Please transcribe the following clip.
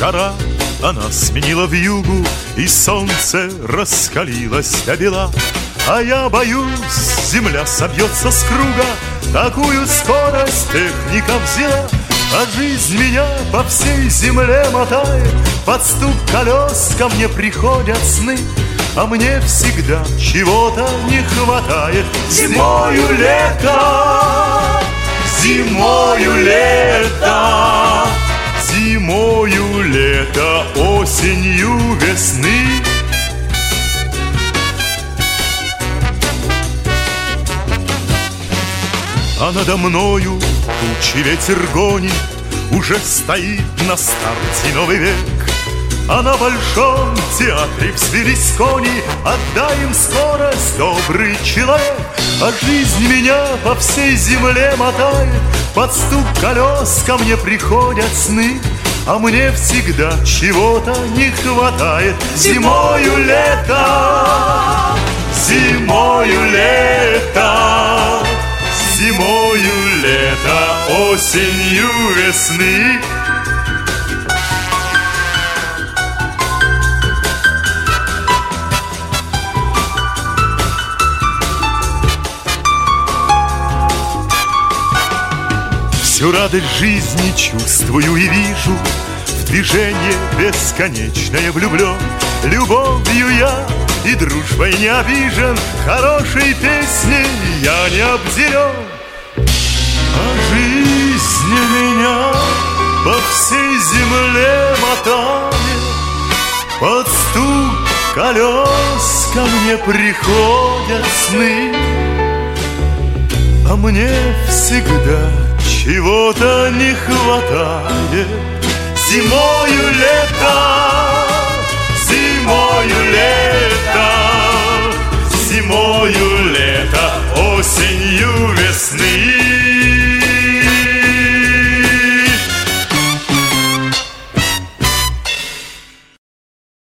жара, она сменила вьюгу, и солнце раскалилось до бела. А я боюсь, земля собьется с круга, такую скорость техника взяла. А жизнь меня по всей земле мотает, под стук колес ко мне приходят сны. А мне всегда чего-то не хватает. Зимою лето, зимою лето, зимою лето, осенью весны. А надо мною тучи ветер гонит, уже стоит на старте новый век. А на большом театре взвелись кони, отдай им скорость, добрый человек. А жизнь меня по всей земле мотает, под стук колес ко мне приходят сны. А мне всегда чего-то не хватает. Зимою лето, зимою лето, зимою лето, осенью весны. Всю радость жизни чувствую и вижу, в движение бесконечное влюблен. Любовью я и дружбой не обижен, хорошей песней я не обделен. А жизнь меня по всей земле мотает, под стук колес ко мне приходят сны. А мне всегда чего-то не хватает. Зимою лето,